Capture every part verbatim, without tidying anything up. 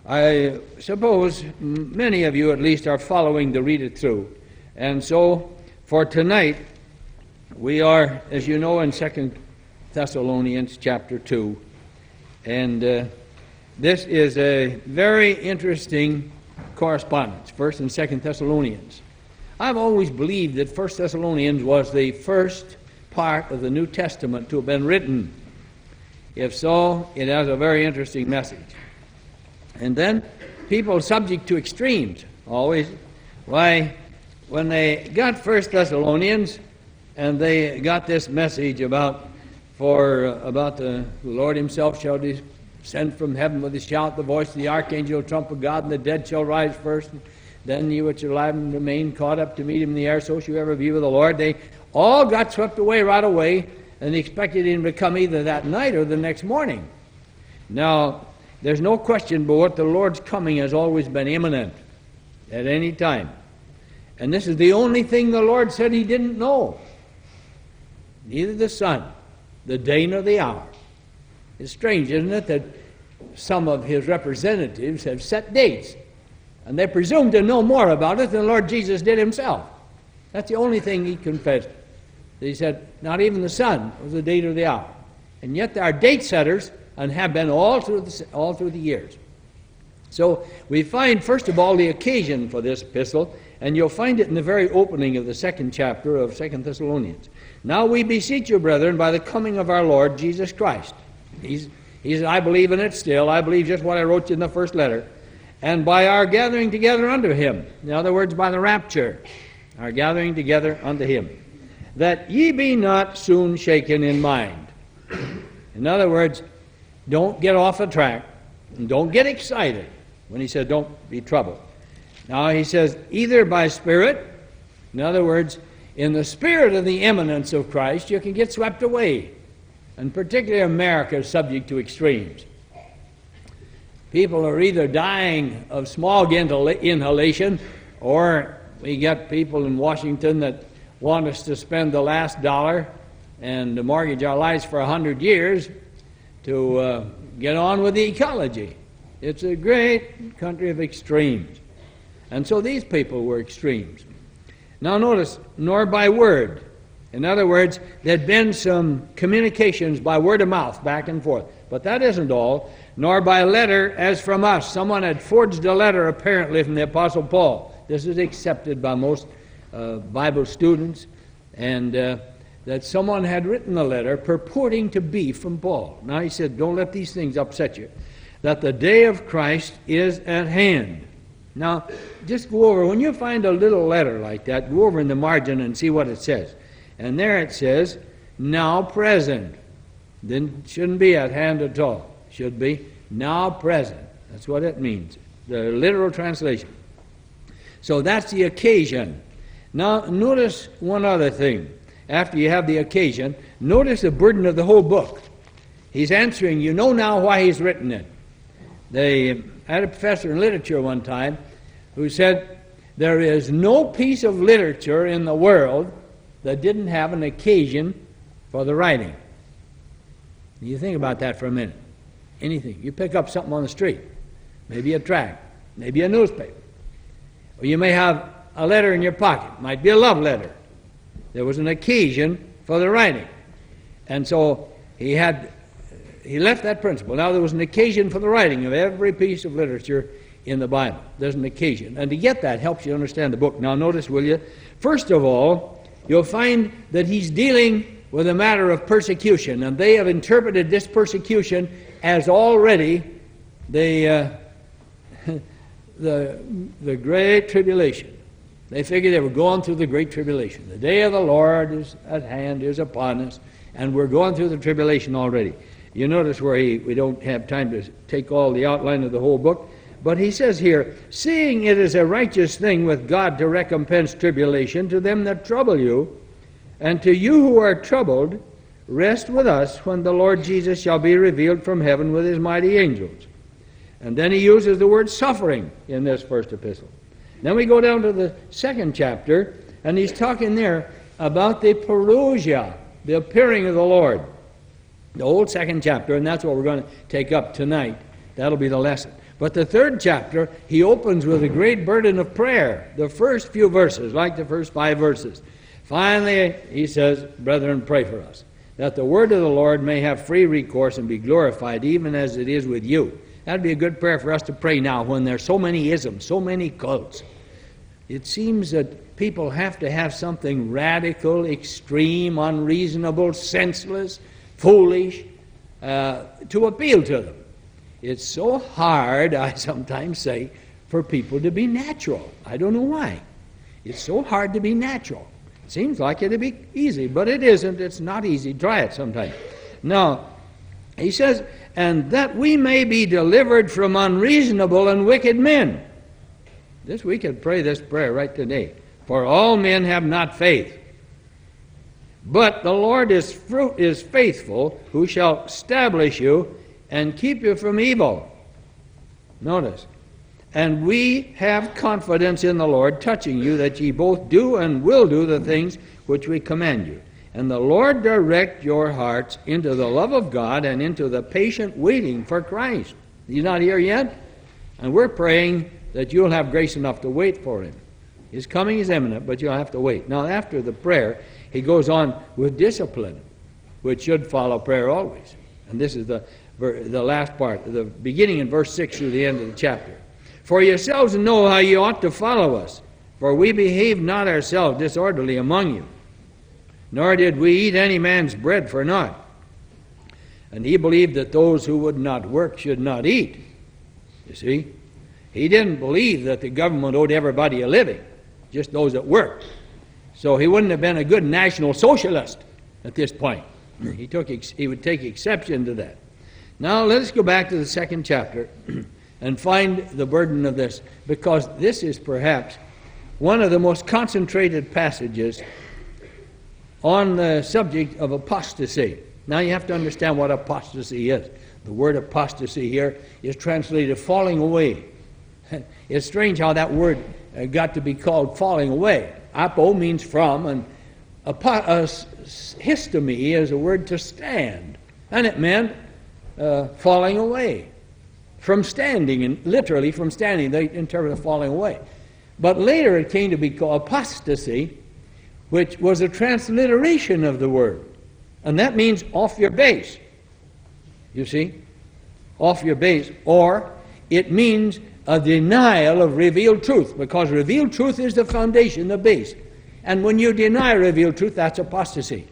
I suppose many of you at least are following to read it through. And so for tonight, we are, as you know, in Second Thessalonians chapter two. And uh, this is a very interesting correspondence, First and Second Thessalonians. I've always believed that First Thessalonians was the first part of the New Testament to have been written. If so, it has a very interesting message. And then people subject to extremes always. Why, when they got First Thessalonians and they got this message about for uh, about the Lord himself shall descend from heaven with a shout, the voice of the archangel, trump of God, and the dead shall rise first. Then you which are alive and remain caught up to meet him in the air, so shall you ever be with the Lord. They all got swept away right away, and they expected him to come either that night or the next morning. Now, there's no question but what the Lord's coming has always been imminent at any time. And this is the only thing the Lord said he didn't know. Neither the Son, the day nor the hour. It's strange, isn't it, that some of his representatives have set dates, and they presume to know more about it than the Lord Jesus did himself. That's the only thing he confessed. He said, not even the Son was the date or the hour. And yet there are date setters, and have been all through the, all through the years. So we find, first of all, the occasion for this epistle, and you'll find it in the very opening of the second chapter of Second Thessalonians. Now we beseech you, brethren, by the coming of our Lord Jesus Christ. He's, he's, I believe in it still. I believe just what I wrote you in the first letter. And by our gathering together unto him. In other words, by the rapture. Our gathering together unto him. That ye be not soon shaken in mind. In other words, don't get off the track, and don't get excited when he says don't be troubled. Now he says either by spirit, in other words, in the spirit of the imminence of Christ, you can get swept away. And particularly America is subject to extremes. People are either dying of smog inhalation, or we got people in Washington that want us to spend the last dollar and to mortgage our lives for a hundred years to uh, get on with the ecology. It's a great country of extremes. And so these people were extremes. Now notice, nor by word. In other words, there'd been some communications by word of mouth back and forth. But that isn't all. Nor by letter as from us. Someone had forged a letter apparently from the Apostle Paul. This is accepted by most uh, Bible students. And uh, that someone had written a letter purporting to be from Paul. Now he said, don't let these things upset you. That the day of Christ is at hand. Now, just go over, when you find a little letter like that, go over in the margin and see what it says. And there it says, now present. Then shouldn't be at hand at all. Should be now present. That's what it means. The literal translation. So that's the occasion. Now, notice one other thing. After you have the occasion, notice the burden of the whole book. He's answering, you know now why he's written it. They I had a professor in literature one time who said, there is no piece of literature in the world that didn't have an occasion for the writing. You think about that for a minute. Anything. You pick up something on the street, maybe a tract, maybe a newspaper. Or you may have a letter in your pocket. Might be a love letter. There was an occasion for the writing. And so he had, he left that principle. Now there was an occasion for the writing of every piece of literature in the Bible. There's an occasion. And to get that helps you understand the book. Now notice, will you? First of all, you'll find that he's dealing with a matter of persecution. And they have interpreted this persecution as already the, uh, the, the Great Tribulation. They figured they were going through the Great Tribulation. The day of the Lord is at hand, is upon us, and we're going through the tribulation already. You notice where he, we don't have time to take all the outline of the whole book, but he says here, seeing it is a righteous thing with God to recompense tribulation to them that trouble you, and to you who are troubled, rest with us when the Lord Jesus shall be revealed from heaven with his mighty angels. And then he uses the word suffering in this first epistle. Then we go down to the second chapter, and he's talking there about the parousia, the appearing of the Lord. The whole second chapter, and that's what we're going to take up tonight. That'll be the lesson. But the third chapter, he opens with a great burden of prayer. The first few verses, like the first five verses. Finally, he says, brethren, pray for us, that the word of the Lord may have free recourse and be glorified, even as it is with you. That'd be a good prayer for us to pray now when there's so many isms, so many cults. It seems that people have to have something radical, extreme, unreasonable, senseless, foolish, uh, to appeal to them. It's so hard, I sometimes say, for people to be natural. I don't know why. It's so hard to be natural. It seems like it'd be easy, but it isn't. It's not easy. Try it sometime. Now, he says, and that we may be delivered from unreasonable and wicked men. This we could pray this prayer right today. For all men have not faith. But the Lord is fruit is faithful, who shall establish you and keep you from evil. Notice. And we have confidence in the Lord, touching you, that ye both do and will do the things which we command you. And the Lord direct your hearts into the love of God and into the patient waiting for Christ. He's not here yet, and we're praying that you'll have grace enough to wait for him. His coming is imminent, but you'll have to wait. Now, after the prayer, he goes on with discipline, which should follow prayer always. And this is the, the last part, the beginning in verse six through the end of the chapter. For yourselves know how you ought to follow us, for we behaved not ourselves disorderly among you, nor did we eat any man's bread for naught. And he believed that those who would not work should not eat. You see? He didn't believe that the government owed everybody a living, just those that worked. So he wouldn't have been a good national socialist at this point. He took he would take exception to that. Now let us go back to the second chapter and find the burden of this, because this is perhaps one of the most concentrated passages on the subject of apostasy. Now you have to understand what apostasy is. The word apostasy here is translated falling away. It's strange how that word got to be called falling away. Apo means from, and histemi is a word to stand. And it meant uh, falling away. From standing, and literally from standing, they interpret falling away. But later it came to be called apostasy, which was a transliteration of the word. And that means off your base. You see? Off your base. Or it means a denial of revealed truth, because revealed truth is the foundation, the base. And when you deny revealed truth, that's apostasy.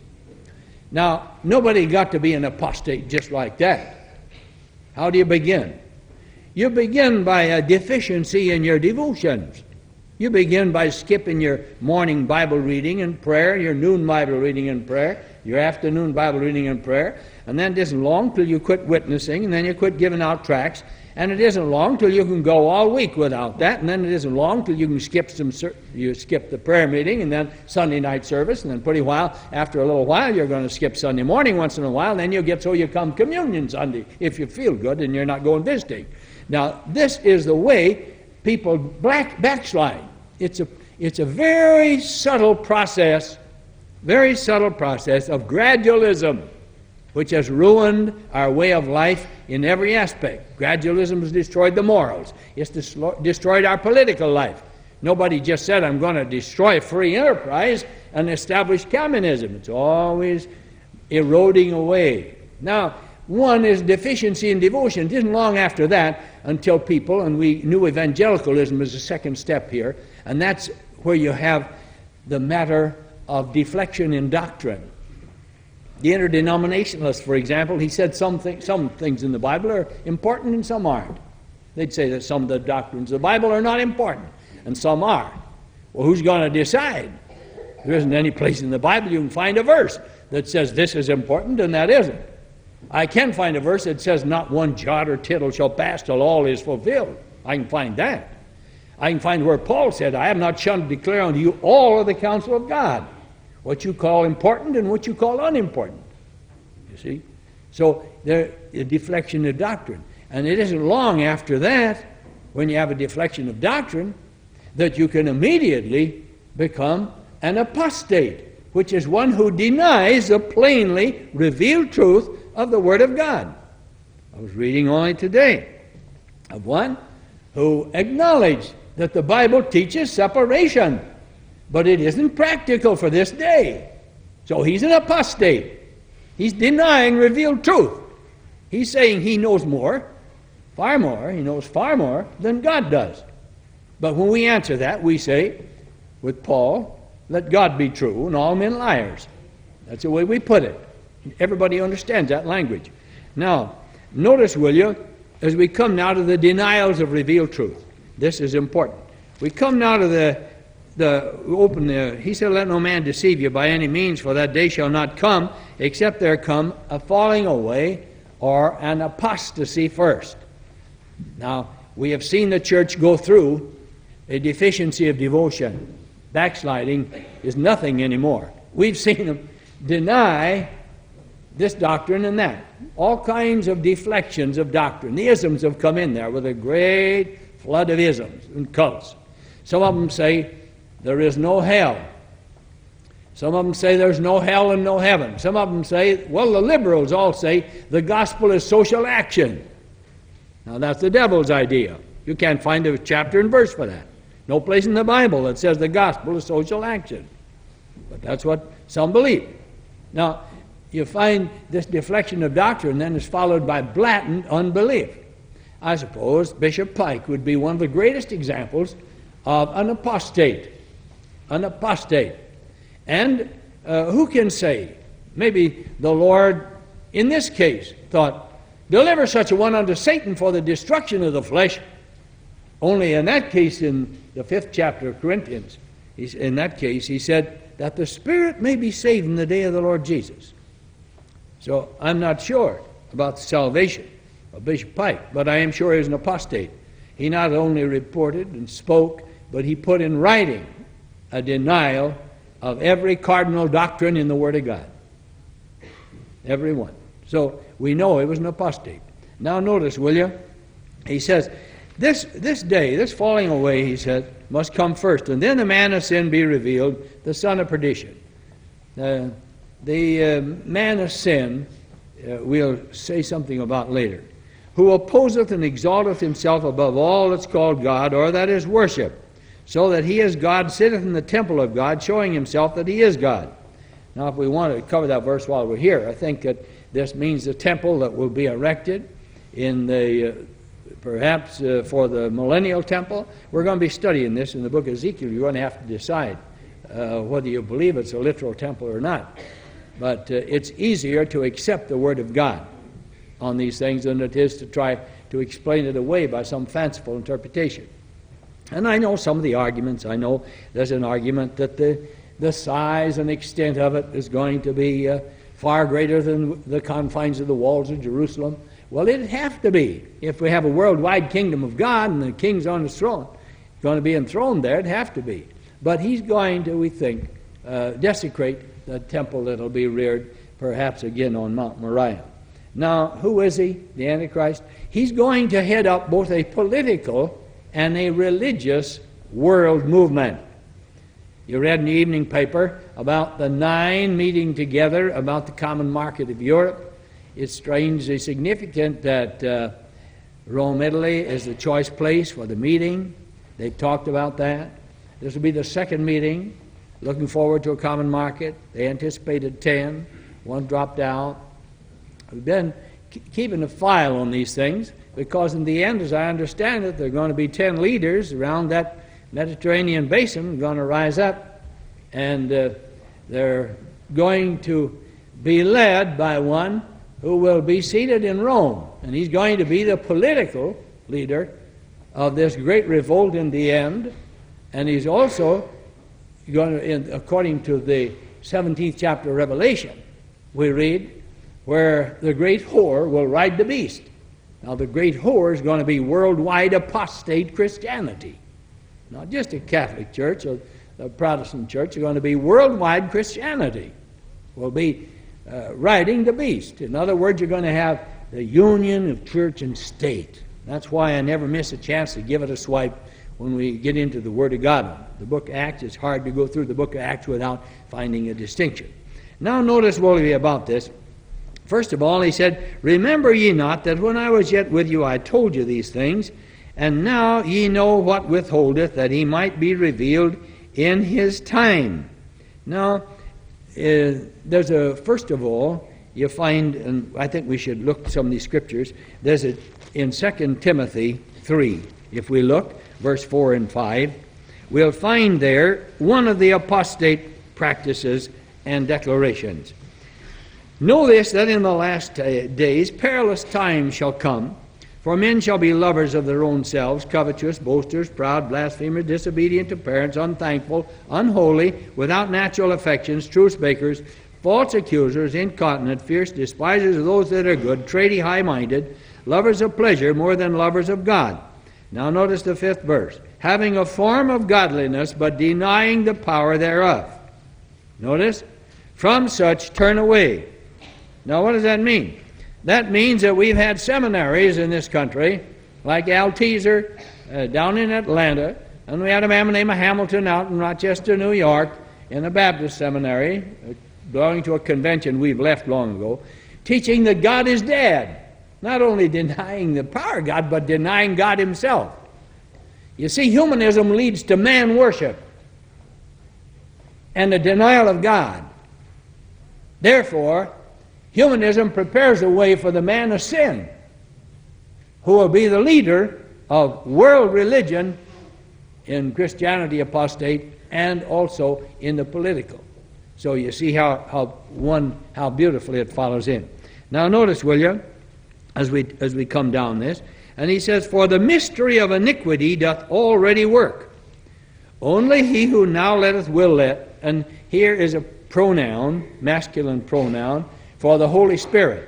Now, nobody got to be an apostate just like that. How do you begin? You begin by a deficiency in your devotions. You begin by skipping your morning Bible reading and prayer, your noon Bible reading and prayer, your afternoon Bible reading and prayer, and then it isn't long till you quit witnessing, and then you quit giving out tracts, and it isn't long till you can go all week without that, and then it isn't long till you can skip some you skip the prayer meeting, and then Sunday night service, and then pretty while after a little while you're going to skip Sunday morning once in a while, and then you'll get so you come communion Sunday if you feel good and you're not going visiting. Now this is the way people black backslide. It's a it's a very subtle process, very subtle process of gradualism, which has ruined our way of life in every aspect. Gradualism has destroyed the morals. It's dis- destroyed our political life. Nobody just said, I'm going to destroy free enterprise and establish communism. It's always eroding away. Now, one is deficiency in devotion. It isn't long after that until people, and we knew evangelicalism is a second step here, and that's where you have the matter of deflection in doctrine. The interdenominationalist, for example, he said some, th- some things in the Bible are important and some aren't. They'd say that some of the doctrines of the Bible are not important, and some are. Well, who's going to decide? There isn't any place in the Bible you can find a verse that says this is important and that isn't. I can find a verse that says not one jot or tittle shall pass till all is fulfilled. I can find that. I can find where Paul said, I have not shunned to declare unto you all of the counsel of God, what you call important and what you call unimportant. You see? So there is a deflection of doctrine. And it isn't long after that, when you have a deflection of doctrine, that you can immediately become an apostate, which is one who denies the plainly revealed truth of the Word of God. I was reading only today of one who acknowledged that the Bible teaches separation, but it isn't practical for this day. So he's an apostate. He's denying revealed truth. He's saying he knows more, far more, he knows far more than God does. But when we answer that, we say, with Paul, let God be true and all men liars. That's the way we put it. Everybody understands that language. Now, notice, will you, as we come now to the denials of revealed truth. This is important. We come now to the, the open, the, he said, let no man deceive you by any means, for that day shall not come, except there come a falling away or an apostasy first. Now, we have seen the church go through a deficiency of devotion. Backsliding is nothing anymore. We've seen them deny this doctrine and that. All kinds of deflections of doctrine. The isms have come in there with a great flood of isms and cults. Some of them say there is no hell. Some of them say there's no hell and no heaven. Some of them say, well, the liberals all say the gospel is social action. Now that's the devil's idea. You can't find a chapter and verse for that. No place in the Bible that says the gospel is social action. But that's what some believe. Now, you find this deflection of doctrine then is followed by blatant unbelief. I suppose Bishop Pike would be one of the greatest examples of an apostate. An apostate. And uh, who can say, maybe the Lord in this case thought, deliver such a one unto Satan for the destruction of the flesh. Only in that case, in the fifth chapter of Corinthians, in that case, he said that the spirit may be saved in the day of the Lord Jesus. So I'm not sure about the salvation of Bishop Pike, but I am sure he's an apostate. He not only reported and spoke, but he put in writing a denial of every cardinal doctrine in the Word of God. Every one. So we know he was an apostate. Now notice, will you? He says, this, this day, this falling away, he says, must come first, and then the man of sin be revealed, the son of perdition. Uh, the uh, man of sin, uh, we'll say something about later, who opposeth and exalteth himself above all that's called God, or that is worship, so that he is God, sitteth in the temple of God, showing himself that he is God. Now, if we want to cover that verse while we're here, I think that this means the temple that will be erected in the, uh, perhaps uh, for the millennial temple. We're going to be studying this in the book of Ezekiel. You're going to have to decide uh, whether you believe it's a literal temple or not. But uh, it's easier to accept the Word of God on these things than it is to try to explain it away by some fanciful interpretation. And I know some of the arguments. I know there's an argument that the, the size and extent of it is going to be uh, far greater than the confines of the walls of Jerusalem. Well, it'd have to be. If we have a worldwide kingdom of God and the king's on his throne, going to be enthroned there, it'd have to be. But he's going to, we think, uh, desecrate the temple that'll be reared perhaps again on Mount Moriah. Now, who is he, the Antichrist? He's going to head up both a political and a religious world movement. You read in the evening paper about the nine meeting together about the common market of Europe. It's strangely significant that uh, Rome, Italy is the choice place for the meeting. They've talked about that. This will be the second meeting, looking forward to a common market. They anticipated ten. One dropped out. We've been keeping a file on these things because in the end, as I understand it, there are going to be ten leaders around that Mediterranean basin going to rise up, and uh, they're going to be led by one who will be seated in Rome, and he's going to be the political leader of this great revolt in the end, and he's also going to, in, according to the seventeenth chapter of Revelation, we read, where the great whore will ride the beast. Now the great whore is going to be worldwide apostate Christianity. Not just a Catholic church or a Protestant church. It's going to be worldwide Christianity. Will be uh, riding the beast. In other words, you're going to have the union of church and state. That's why I never miss a chance to give it a swipe when we get into the Word of God. The book of Acts, it's hard to go through the book of Acts without finding a distinction. Now notice, will be about this, First of all, he said, Remember ye not that when I was yet with you I told you these things, and now ye know what withholdeth, that he might be revealed in his time. Now, uh, there's a, first of all, you find, and I think we should look at some of these scriptures, there's a, in Second Timothy three, if we look, verse four and five, we'll find there one of the apostate practices and declarations. Know this, that in the last uh, days perilous times shall come, for men shall be lovers of their own selves, covetous, boasters, proud, blasphemers, disobedient to parents, unthankful, unholy, without natural affections, truce-breakers, false accusers, incontinent, fierce, despisers of those that are good, trady, high-minded, lovers of pleasure more than lovers of God. Now notice the fifth verse. Having a form of godliness, but denying the power thereof. Notice, from such turn away. Now what does that mean? That means that we've had seminaries in this country, like Alteaser uh, down in Atlanta, and we had a man named Hamilton out in Rochester, New York, in a Baptist seminary, uh, belonging to a convention we've left long ago, teaching that God is dead. Not only denying the power of God, but denying God himself. You see, humanism leads to man worship and the denial of God. Therefore, humanism prepares a way for the man of sin, who will be the leader of world religion in Christianity apostate and also in the political. So you see how, how one how beautifully it follows in. Now notice, will you, as we as we come down this, and he says, For the mystery of iniquity doth already work. Only he who now letteth will let, and here is a pronoun, masculine pronoun, for the Holy Spirit.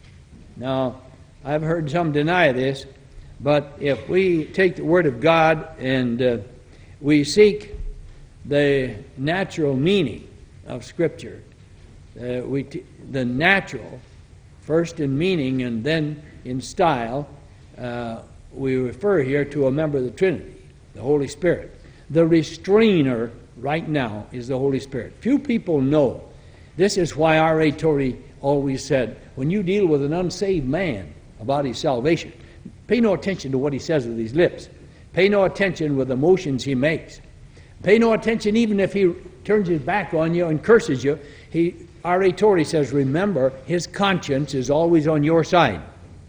Now, I've heard some deny this, but if we take the Word of God and uh, we seek the natural meaning of Scripture, uh, we t- the natural, first in meaning and then in style, uh, we refer here to a member of the Trinity, the Holy Spirit. The restrainer right now is the Holy Spirit. Few people know. This is why R A Torrey always said, when you deal with an unsaved man about his salvation, pay no attention to what he says with his lips. Pay no attention with the motions he makes. Pay no attention even if he turns his back on you and curses you. He, R A Torrey says, remember, his conscience is always on your side.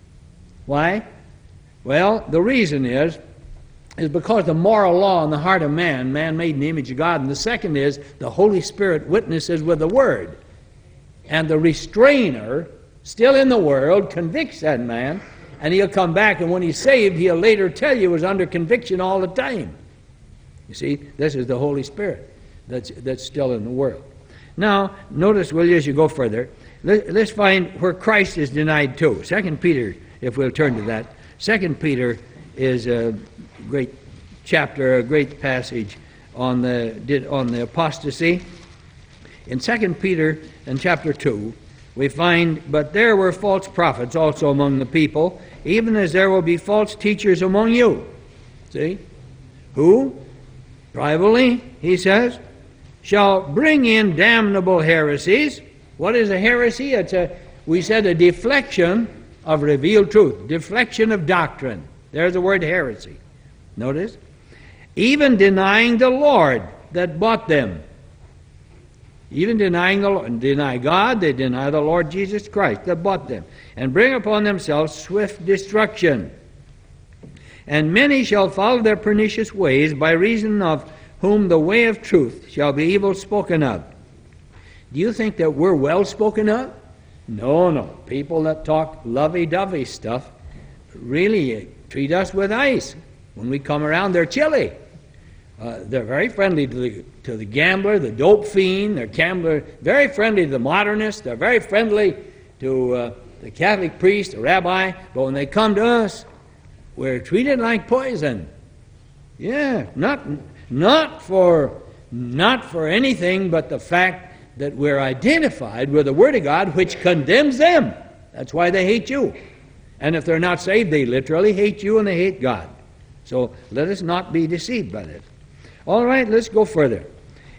Why? Well, the reason is, is because the moral law in the heart of man, man made in the image of God, and the second is the Holy Spirit witnesses with the Word. And the restrainer, still in the world, convicts that man, and he'll come back, and when he's saved, he'll later tell you he was under conviction all the time. You see, this is the Holy Spirit that's, that's still in the world. Now, notice, will you, as you go further, let, let's find where Christ is denied too. Second Peter, if we'll turn to that. Second Peter is a great chapter, a great passage on the, did, on the apostasy. In Second Peter in chapter two, we find, But there were false prophets also among the people, even as there will be false teachers among you. See? Who, privately, he says, shall bring in damnable heresies. What is a heresy? It's a, we said, a deflection of revealed truth, deflection of doctrine. There's the word heresy. Notice? Even denying the Lord that bought them. Even denying the Lord, deny God, they deny the Lord Jesus Christ that bought them, and bring upon themselves swift destruction. And many shall follow their pernicious ways, by reason of whom the way of truth shall be evil spoken of. Do you think that we're well spoken of? No, no. People that talk lovey-dovey stuff really treat us with ice. When we come around, they're chilly. Uh, they're very friendly to the, to the gambler, the dope fiend. They're gambler, very friendly to the modernist. They're very friendly to uh, the Catholic priest, the rabbi. But when they come to us, we're treated like poison. Yeah, not not for not for anything but the fact that we're identified with the Word of God, which condemns them. That's why they hate you. And if they're not saved, they literally hate you and they hate God. So let us not be deceived by this. All right, let's go further.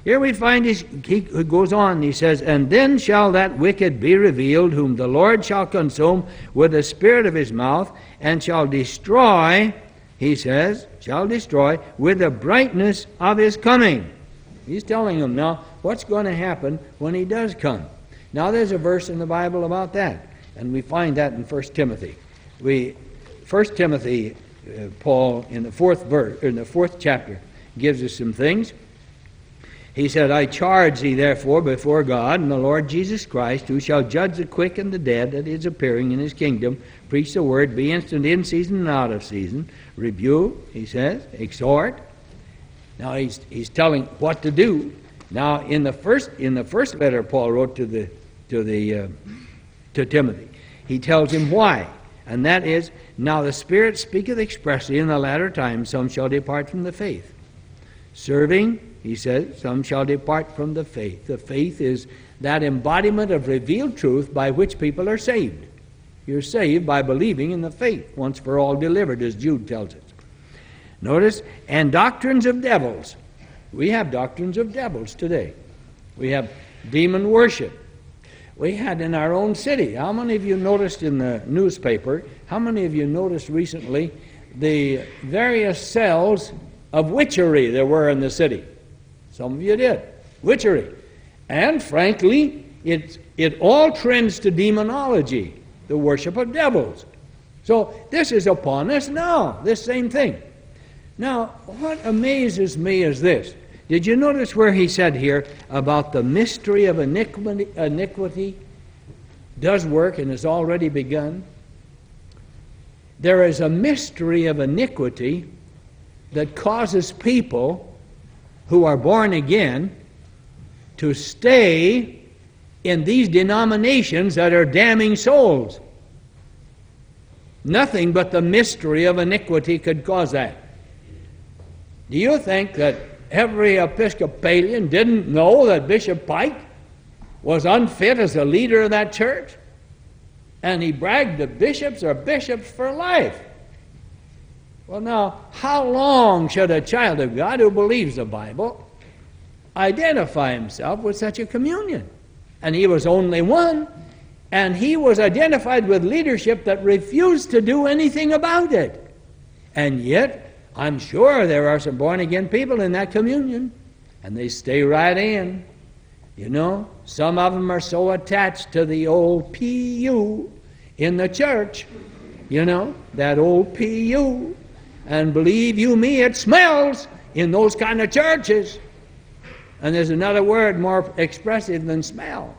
here we find his, he goes on, he says, and then shall that wicked be revealed, whom the Lord shall consume with the spirit of his mouth, and shall destroy, he says, shall destroy with the brightness of his coming. He's telling them now what's going to happen when he does come. Now there's a verse in the Bible about that, and we find that in First Timothy. We, First Timothy, uh, Paul, in the fourth verse, in the fourth chapter, gives us some things. He said, I charge thee therefore before God and the Lord Jesus Christ, who shall judge the quick and the dead at his appearing in his kingdom, preach the word, be instant in season and out of season, rebuke, he says, exhort. Now he's he's telling what to do. Now in the first in the first letter Paul wrote to the to the uh, to Timothy, he tells him why, and that is, now the Spirit speaketh expressly in the latter times, some shall depart from the faith, serving. He says, some shall depart from the faith. The faith is that embodiment of revealed truth by which people are saved. You're saved by believing in the faith, once for all delivered, as Jude tells us. Notice, and doctrines of devils. We have doctrines of devils today. We have demon worship. We had in our own city. How many of you noticed in the newspaper, how many of you noticed recently the various cells of witchery there were in the city? Some of you did. Witchery. And frankly, it, it all trends to demonology, the worship of devils. So this is upon us now, this same thing. Now, what amazes me is this. Did you notice where he said here about the mystery of iniquity, iniquity does work and has already begun? There is a mystery of iniquity that causes people who are born again to stay in these denominations that are damning souls. Nothing but the mystery of iniquity could cause that. Do you think that every Episcopalian didn't know that Bishop Pike was unfit as a leader of that church? And he bragged that bishops are bishops for life. Well, now, how long should a child of God who believes the Bible identify himself with such a communion? And he was only one, and he was identified with leadership that refused to do anything about it. And yet, I'm sure there are some born-again people in that communion, and they stay right in. You know, some of them are so attached to the old P U in the church, you know, that old P U. And believe you me, it smells in those kind of churches. And there's another word more expressive than smell.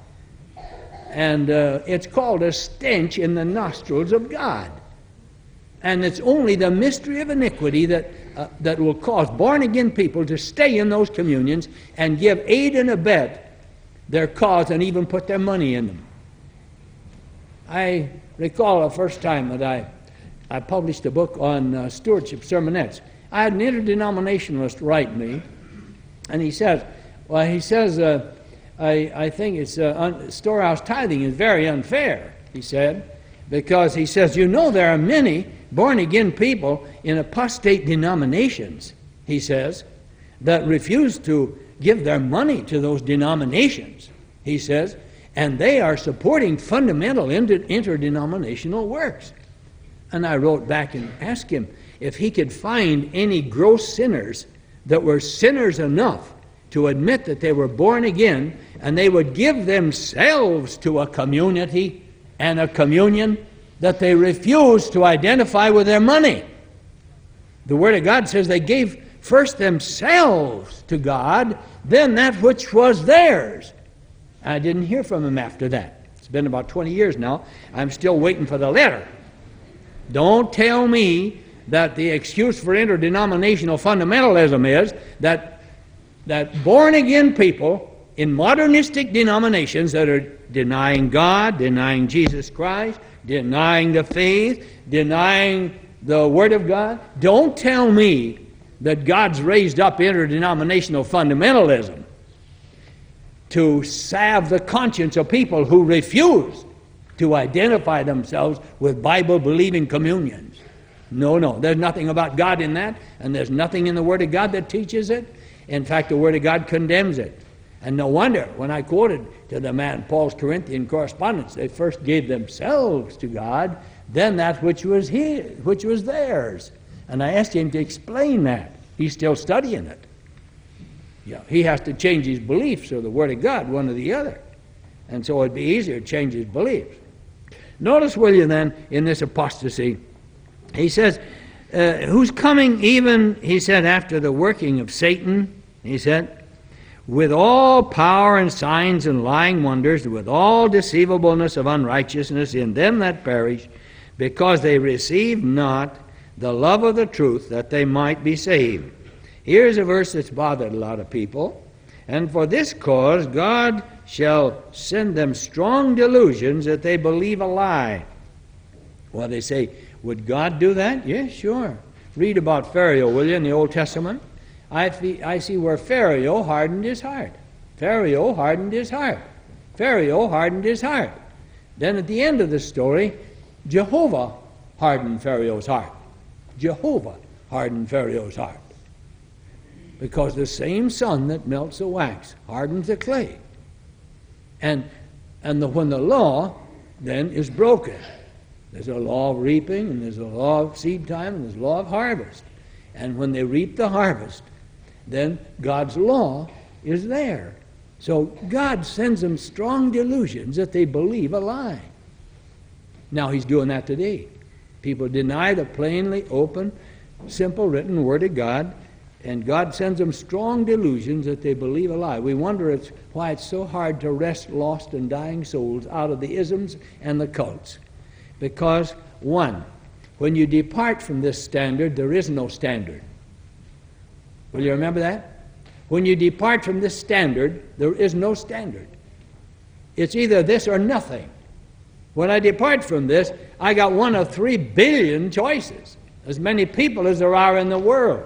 And uh, it's called a stench in the nostrils of God. And it's only the mystery of iniquity that, uh, that will cause born-again people to stay in those communions and give aid and abet their cause and even put their money in them. I recall the first time that I I published a book on uh, stewardship sermonettes. I had an interdenominationalist write me, and he says, well, he says, uh, I, I think it's uh, un- storehouse tithing is very unfair, he said, because he says, you know, there are many born-again people in apostate denominations, he says, that refuse to give their money to those denominations, he says, and they are supporting fundamental inter- interdenominational works. And I wrote back and asked him if he could find any gross sinners that were sinners enough to admit that they were born again, and they would give themselves to a community and a communion that they refused to identify with their money. The Word of God says they gave first themselves to God, then that which was theirs. I didn't hear from him after that. It's been about twenty years now. I'm still waiting for the letter. Don't tell me that the excuse for interdenominational fundamentalism is that, that born-again people in modernistic denominations that are denying God, denying Jesus Christ, denying the faith, denying the Word of God, don't tell me that God's raised up interdenominational fundamentalism to salve the conscience of people who refuse to identify themselves with Bible-believing communions. No, no, there's nothing about God in that, and there's nothing in the Word of God that teaches it. In fact, the Word of God condemns it. And no wonder, when I quoted to the man Paul's Corinthian correspondence, they first gave themselves to God, then that which was his, which was theirs. And I asked him to explain that. He's still studying it. Yeah, he has to change his beliefs or the Word of God, one or the other. And so it'd be easier to change his beliefs. Notice, will you, then, in this apostasy, he says, uh, who's coming even, he said, after the working of Satan, he said, with all power and signs and lying wonders, with all deceivableness of unrighteousness in them that perish, because they receive not the love of the truth, that they might be saved. Here's a verse that's bothered a lot of people. And for this cause God shall send them strong delusions that they believe a lie. Well, they say, would God do that? Yes, sure. Read about Pharaoh, will you, in the Old Testament? I, fee, I see where Pharaoh hardened his heart. Pharaoh hardened his heart. Pharaoh hardened his heart. Then at the end of the story, Jehovah hardened Pharaoh's heart. Jehovah hardened Pharaoh's heart. Because the same sun that melts the wax hardens the clay. And, and the, when the law then is broken, there's a law of reaping, and there's a law of seed time, and there's a law of harvest. And when they reap the harvest, then God's law is there. So God sends them strong delusions that they believe a lie. Now he's doing that today. People deny the plainly open, simple written Word of God, and God sends them strong delusions that they believe a lie. We wonder it's, why it's so hard to wrest lost and dying souls out of the isms and the cults. Because, one, when you depart from this standard, there is no standard. Will you remember that? When you depart from this standard, there is no standard. It's either this or nothing. When I depart from this, I got one of three billion choices, as many people as there are in the world.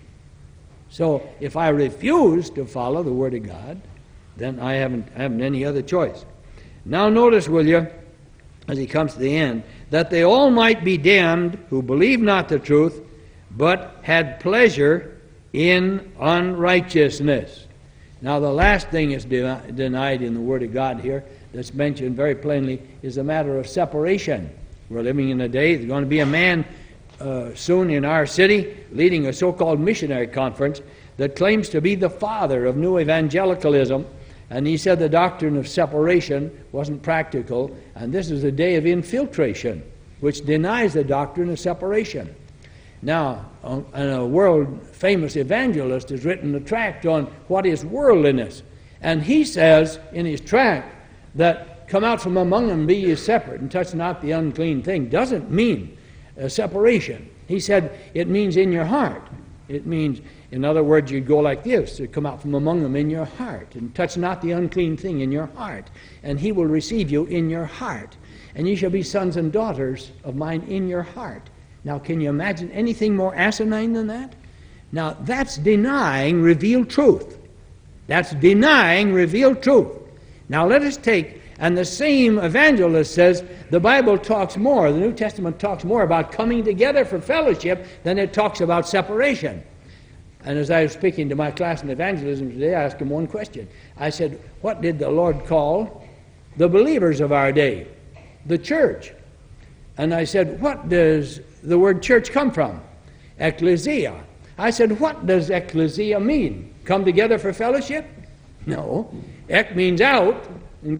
So if I refuse to follow the Word of God, then I haven't, I haven't any other choice. Now notice, will you, as he comes to the end, that they all might be damned who believe not the truth, but had pleasure in unrighteousness. Now the last thing is de- denied in the Word of God here, that's mentioned very plainly, is a matter of separation. We're living in a day, there's going to be a man uh, soon in our city leading a so-called missionary conference that claims to be the father of new evangelicalism. And he said the doctrine of separation wasn't practical, and this is a day of infiltration, which denies the doctrine of separation. Now, a world-famous evangelist has written a tract on what is worldliness, and he says in his tract that come out from among them, be ye separate, and touch not the unclean thing, doesn't mean uh, separation. He said it means in your heart. It means, in other words, you'd go like this, to come out from among them in your heart, and touch not the unclean thing in your heart, and he will receive you in your heart, and ye shall be sons and daughters of mine in your heart. Now, can you imagine anything more asinine than that? Now, that's denying revealed truth. That's denying revealed truth. Now, let us take, and the same evangelist says the Bible talks more, the New Testament talks more about coming together for fellowship than it talks about separation. And as I was speaking to my class in evangelism today, I asked him one question. I said, what did the Lord call the believers of our day? The church. And I said, what does the word church come from? Ecclesia. I said, what does ecclesia mean? Come together for fellowship? No. Ek means out, and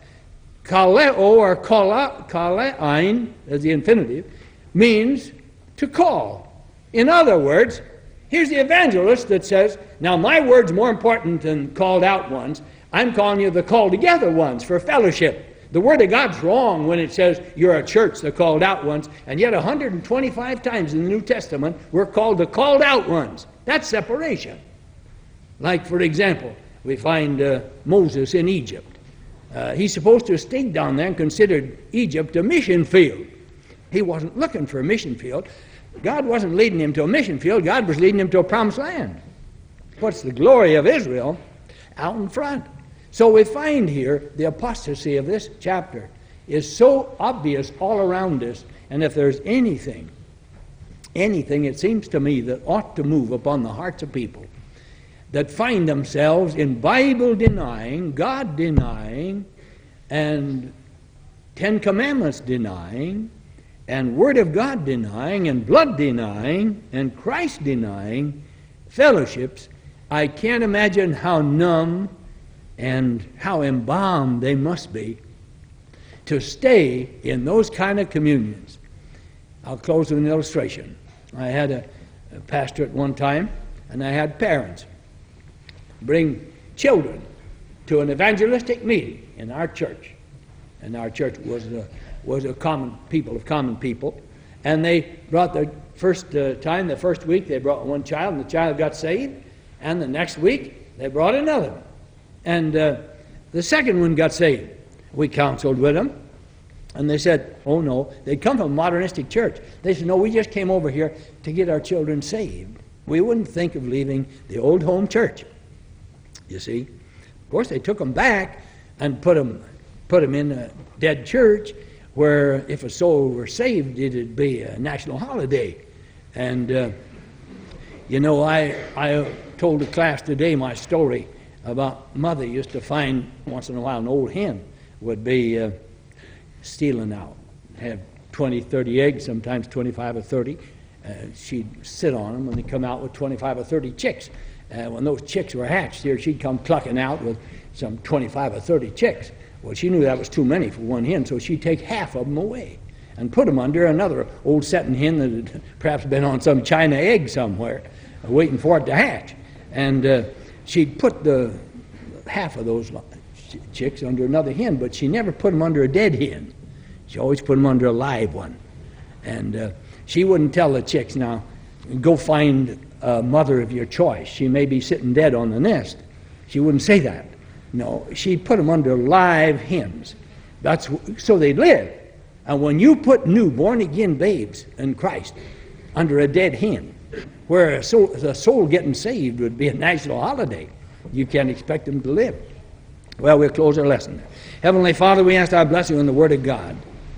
kaleo or kala, kalein, as the infinitive, means to call. In other words, here's the evangelist that says, now my word's more important than called out ones. I'm calling you the called together ones for fellowship. The Word of God's wrong when it says you're a church, the called out ones, and yet one hundred twenty-five times in the New Testament we're called the called out ones. That's separation. Like, for example, we find uh, Moses in Egypt. Uh, he's supposed to have stayed down there and considered Egypt a mission field. He wasn't looking for a mission field. God wasn't leading him to a mission field. God was leading him to a promised land. What's the glory of Israel? Out in front. So we find here the apostasy of this chapter is so obvious all around us, and if there's anything, anything it seems to me that ought to move upon the hearts of people, that find themselves in Bible denying, God denying, and Ten Commandments denying, and Word of God denying, and blood denying, and Christ denying fellowships, I can't imagine how numb and how embalmed they must be to stay in those kind of communions. I'll close with an illustration. I had a, a pastor at one time, and I had parents bring children to an evangelistic meeting in our church. And our church was a, was a common people of common people. And they brought the first uh, time, the first week, they brought one child, and the child got saved. And the next week, they brought another one. And uh, the second one got saved. We counseled with them. And they said, oh no, they'd come from a modernistic church. They said, no, we just came over here to get our children saved. We wouldn't think of leaving the old home church. You see? Of course, they took them back and put them, put them in a dead church where if a soul were saved, it'd be a national holiday. And, uh, you know, I, I told the class today my story about Mother used to find once in a while an old hen would be uh, stealing out, have twenty, thirty eggs, sometimes twenty-five or thirty. Uh, she'd sit on them and they'd come out with twenty-five or thirty chicks. Uh, when those chicks were hatched here, she'd come clucking out with some twenty-five or thirty chicks. Well, she knew that was too many for one hen, so she'd take half of them away and put them under another old setting hen that had perhaps been on some China egg somewhere, uh, waiting for it to hatch. And uh, she'd put the half of those chicks under another hen, but she never put them under a dead hen. She always put them under a live one. And uh, she wouldn't tell the chicks, now, go find a mother of your choice. She may be sitting dead on the nest. She wouldn't say that. No, she'd put them under live hens. That's so they'd live. And when you put new born-again babes in Christ under a dead hen, where a soul, a soul getting saved would be a national holiday, you can't expect them to live. Well, we'll close our lesson. Heavenly Father, we ask our blessing on the Word of God.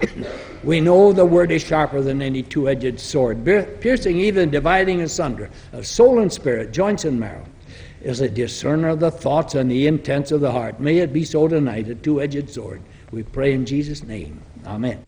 We know the Word is sharper than any two-edged sword, piercing even dividing asunder of soul and spirit, joints and marrow, is a discerner of the thoughts and the intents of the heart. May it be so tonight, a two-edged sword. We pray in Jesus' name. Amen.